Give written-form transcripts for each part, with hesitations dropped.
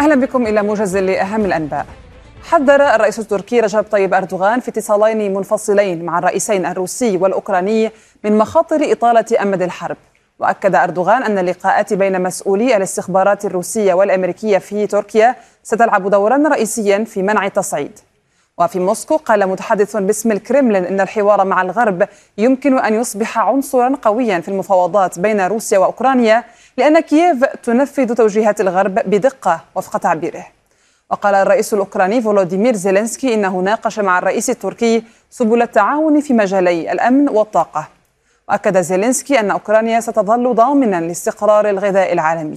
أهلا بكم إلى موجز لأهم الأنباء. حذر الرئيس التركي رجب طيب أردوغان في اتصالين منفصلين مع الرئيسين الروسي والأوكراني من مخاطر إطالة أمد الحرب. وأكد أردوغان أن اللقاءات بين مسؤولي الاستخبارات الروسية والأمريكية في تركيا ستلعب دورا رئيسيا في منع التصعيد. وفي موسكو قال متحدث باسم الكرملين أن الحوار مع الغرب يمكن أن يصبح عنصرا قويا في المفاوضات بين روسيا وأوكرانيا، لأن كييف تنفذ توجيهات الغرب بدقة وفق تعبيره. وقال الرئيس الأوكراني فولوديمير زيلينسكي إنه ناقش مع الرئيس التركي سبل التعاون في مجالي الأمن والطاقة. وأكد زيلينسكي أن أوكرانيا ستظل ضامنا لاستقرار الغذاء العالمي.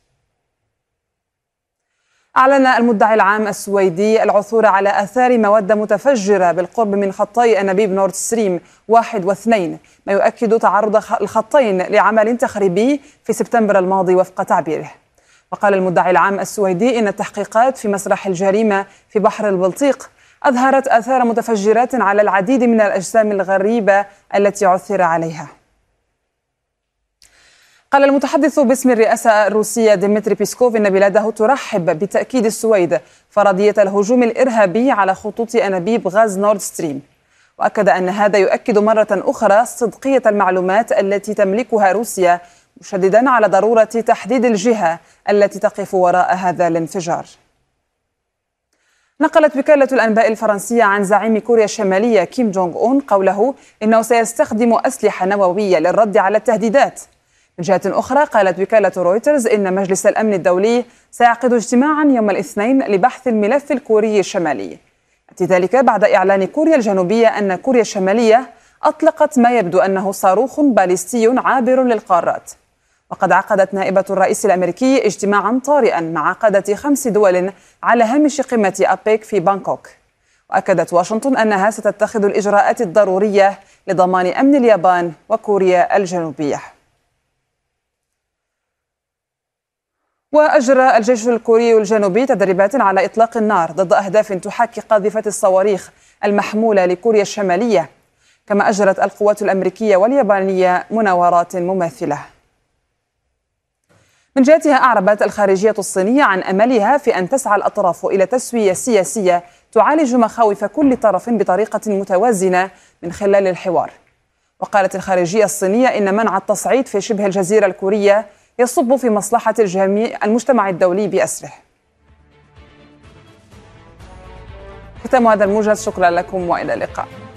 أعلن المدعي العام السويدي العثور على آثار مواد متفجرة بالقرب من خطي أنابيب نورد ستريم 1 و2، ما يؤكد تعرض الخطين لعمل تخريبي في سبتمبر الماضي وفق تعبيره. وقال المدعي العام السويدي إن التحقيقات في مسرح الجريمة في بحر البلطيق أظهرت آثار متفجرات على العديد من الأجسام الغريبة التي عثر عليها. قال المتحدث باسم الرئاسة الروسية ديمتري بيسكوف إن بلاده ترحب بتأكيد السويد فرضية الهجوم الإرهابي على خطوط أنابيب غاز نورد ستريم. وأكد أن هذا يؤكد مرة أخرى صدقية المعلومات التي تملكها روسيا، مشددا على ضرورة تحديد الجهة التي تقف وراء هذا الانفجار. نقلت وكالة الأنباء الفرنسية عن زعيم كوريا الشمالية كيم جونغ أون قوله إنه سيستخدم أسلحة نووية للرد على التهديدات. من جهة أخرى قالت وكالة رويترز إن مجلس الأمن الدولي سيعقد اجتماعا يوم الاثنين لبحث الملف الكوري الشمالي. يأتي ذلك بعد إعلان كوريا الجنوبية أن كوريا الشمالية أطلقت ما يبدو أنه صاروخ باليستي عابر للقارات. وقد عقدت نائبة الرئيس الأمريكي اجتماعا طارئا مع قادة 5 دول على هامش قمة أبيك في بانكوك. وأكدت واشنطن أنها ستتخذ الإجراءات الضرورية لضمان أمن اليابان وكوريا الجنوبية. وأجرى الجيش الكوري الجنوبي تدريبات على إطلاق النار ضد أهداف تحاكي قاذفة الصواريخ المحمولة لكوريا الشمالية، كما أجرت القوات الأمريكية واليابانية مناورات مماثلة. من جهتها أعربت الخارجية الصينية عن أملها في أن تسعى الأطراف إلى تسوية سياسية تعالج مخاوف كل طرف بطريقة متوازنة من خلال الحوار. وقالت الخارجية الصينية إن منع التصعيد في شبه الجزيرة الكورية يصب في مصلحة المجتمع الدولي بأسره. ختام هذا الموجز، شكرا لكم وإلى اللقاء.